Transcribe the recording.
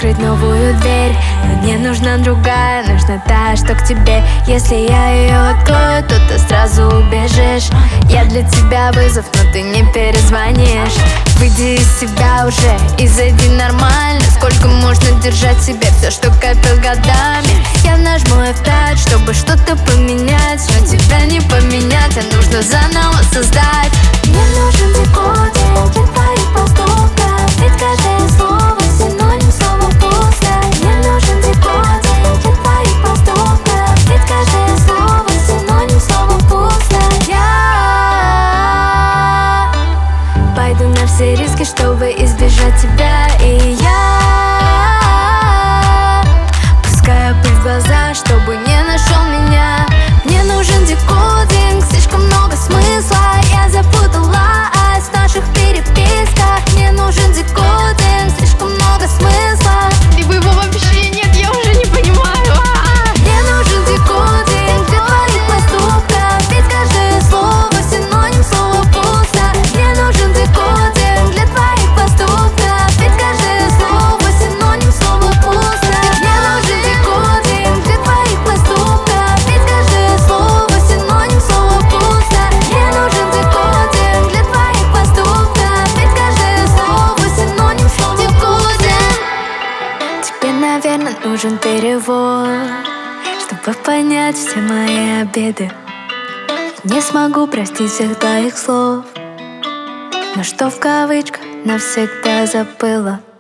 открыть новую дверь, но мне нужна другая, нужна та, что к тебе. Если я ее открою, то ты сразу убежишь. Я для тебя вызов, но ты не перезвонишь. Выйди из себя уже и зайди нормально. Сколько можно держать в себе все, что копил годами? Я нажму F5, чтобы что-то поменять, но тебя не поменять, а нужно заново создать. Мне нужен декодинг для твоих поступков, ведь каждое слово синоним слова «вкусно». Мне нужен декодинг для твоих поступков, ведь каждое слово синоним слова «вкусно». Я пойду на все риски, чтобы избежать тебя, и я пускаю пыль в глаза, чтобы не нашел меня. Мне нужен декодинг, слишком много смысла. Я запуталась в наших переписках. Мне нужен декодинг, слишком много смысла. Либо его вообще нет, я уже не понимаю. Мне нужен декодинг для твоих поступков, ведь каждое слово синоним слова «вкусно». Мне нужен декодинг для твоих поступков, ведь каждое слово синоним слова «вкусно». Мне нужен декодинг для твоих поступков, ведь каждое слово синоним слова «вкусно». Мне нужен декодинг для твоих поступков, ведь каждое слово синоним слова «декодинг». Тебе, наверное, нужен перевод, чтобы понять все мои обиды. Не смогу простить всех твоих слов, но что в кавычках навсегда забыла.